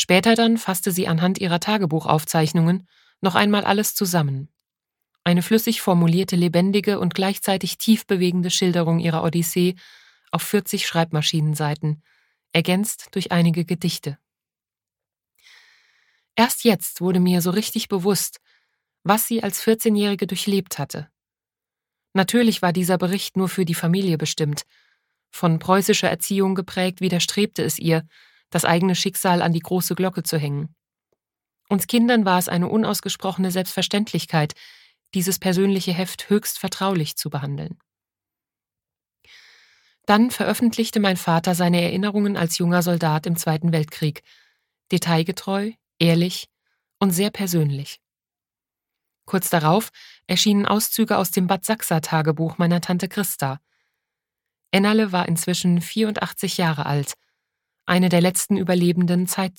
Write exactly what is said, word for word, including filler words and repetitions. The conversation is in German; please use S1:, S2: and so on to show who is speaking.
S1: Später dann fasste sie anhand ihrer Tagebuchaufzeichnungen noch einmal alles zusammen. Eine flüssig formulierte, lebendige und gleichzeitig tief bewegende Schilderung ihrer Odyssee auf vierzig Schreibmaschinenseiten, ergänzt durch einige Gedichte. Erst jetzt wurde mir so richtig bewusst, was sie als vierzehnjährige durchlebt hatte. Natürlich war dieser Bericht nur für die Familie bestimmt. Von preußischer Erziehung geprägt, widerstrebte es ihr, das eigene Schicksal an die große Glocke zu hängen. Uns Kindern war es eine unausgesprochene Selbstverständlichkeit, dieses persönliche Heft höchst vertraulich zu behandeln. Dann veröffentlichte mein Vater seine Erinnerungen als junger Soldat im Zweiten Weltkrieg, detailgetreu, ehrlich und sehr persönlich. Kurz darauf erschienen Auszüge aus dem Bad Sachsa-Tagebuch meiner Tante Christa. Ennerle war inzwischen vierundachtzig Jahre alt, eine der letzten überlebenden Zeitzeugen.